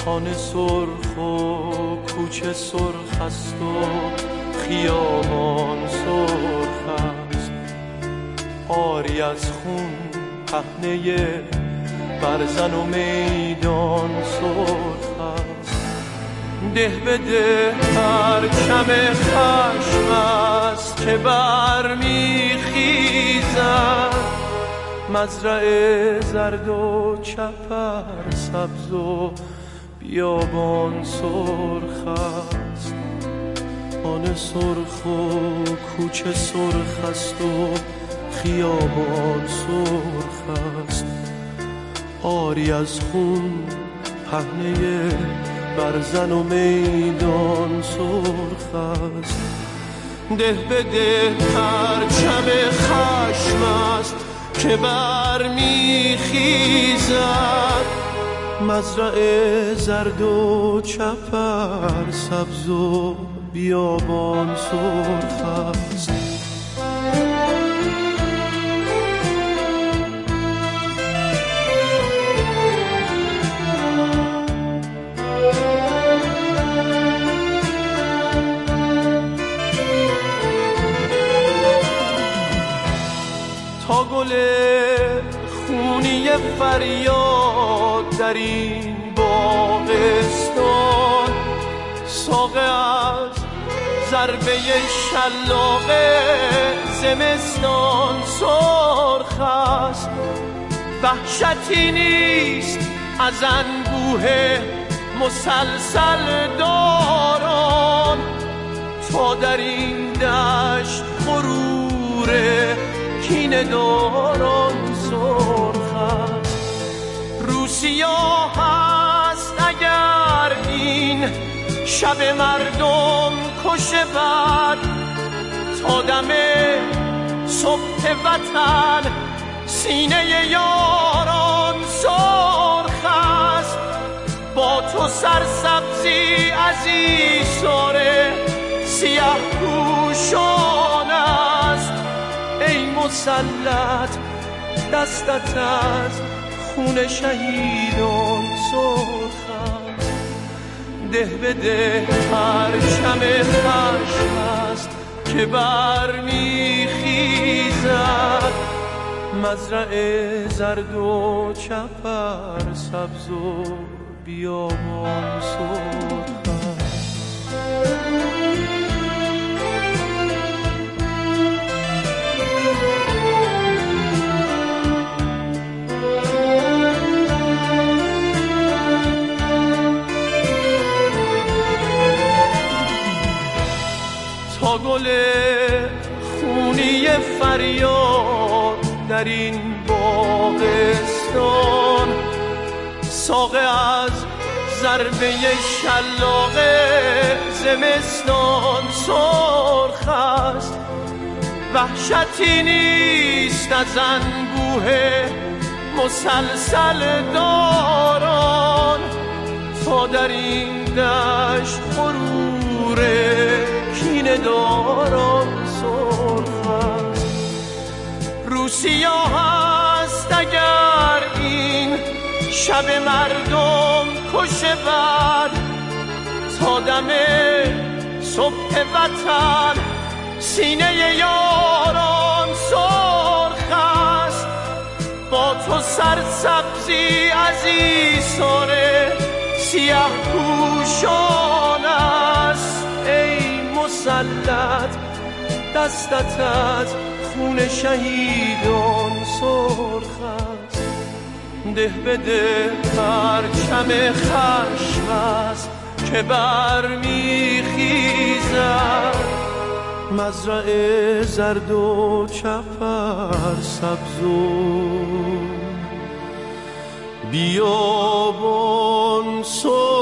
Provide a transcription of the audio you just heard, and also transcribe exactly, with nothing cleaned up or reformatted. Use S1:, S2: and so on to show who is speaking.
S1: خانه سرخ و کوچه سرخ است و خیابان سرخ است، آری از خون پهنه برزن و میدان سرخ است. ده به ده پرچم خشم است که برمیخیزد، مزرعه زرد و چپر سبز و بیابان سرخ است، خانه سرخ و کوچه سرخ است و خیابان سرخ است، آری از خون پهنه برزن و میدان سرخ است. ده به ده پرچم خشم است که برمیخیزد، مزرعه زرد و چپر سبز و بیابان سرخ است. تا گل خونی فریاد در این باغستان، ساقه از ضربه شلاق زمستان سرخ است. وحشتی نیست از انبوه مسلسل داران، تا در این دشت غروره کینه داران سرخ است. روسیا هست اگر این شب مردم کشه بد، تا دم صبح وطن سینه یاران سرخ است. با تو سرسبزی عزیزاره سیه پوشان است، ای مسلط دستت از خون شهیدان سرخ است. ده به ده پرچم خشم است که برمیخیزد، مزرعه زرد و چپر سبز و بیابان سرخ است. تا گل خونی فریاد در این باغستان، ساقه از ضربه شلاق زمستان سرخ است. وحشتی نیست از انبوه مسلسل داران، تا در این دشت غروره کینه داران سرخ است. روسیا هست اگر این شب مردم کشه بد، تا دم صبح وطن سینه یاران سرخ است. با تو سرسبزی عزیزاره سیه پوشان است، ای مسلط دستت از خون شهیدان سرخ است. ده به ده پرچم خشم است که برمیخیزد، مزرعه زرد و چپر سبز و بیابان سرخ